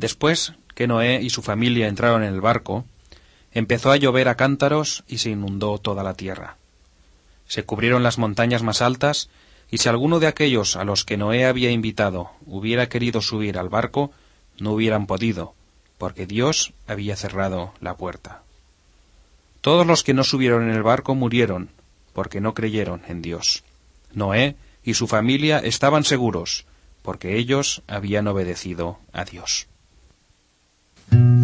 Después que Noé y su familia entraron en el barco, empezó a llover a cántaros y se inundó toda la tierra. Se cubrieron las montañas más altas, y si alguno de aquellos a los que Noé había invitado hubiera querido subir al barco, no hubieran podido, porque Dios había cerrado la puerta. Todos los que no subieron en el barco murieron, porque no creyeron en Dios. Noé y su familia estaban seguros, porque ellos habían obedecido a Dios.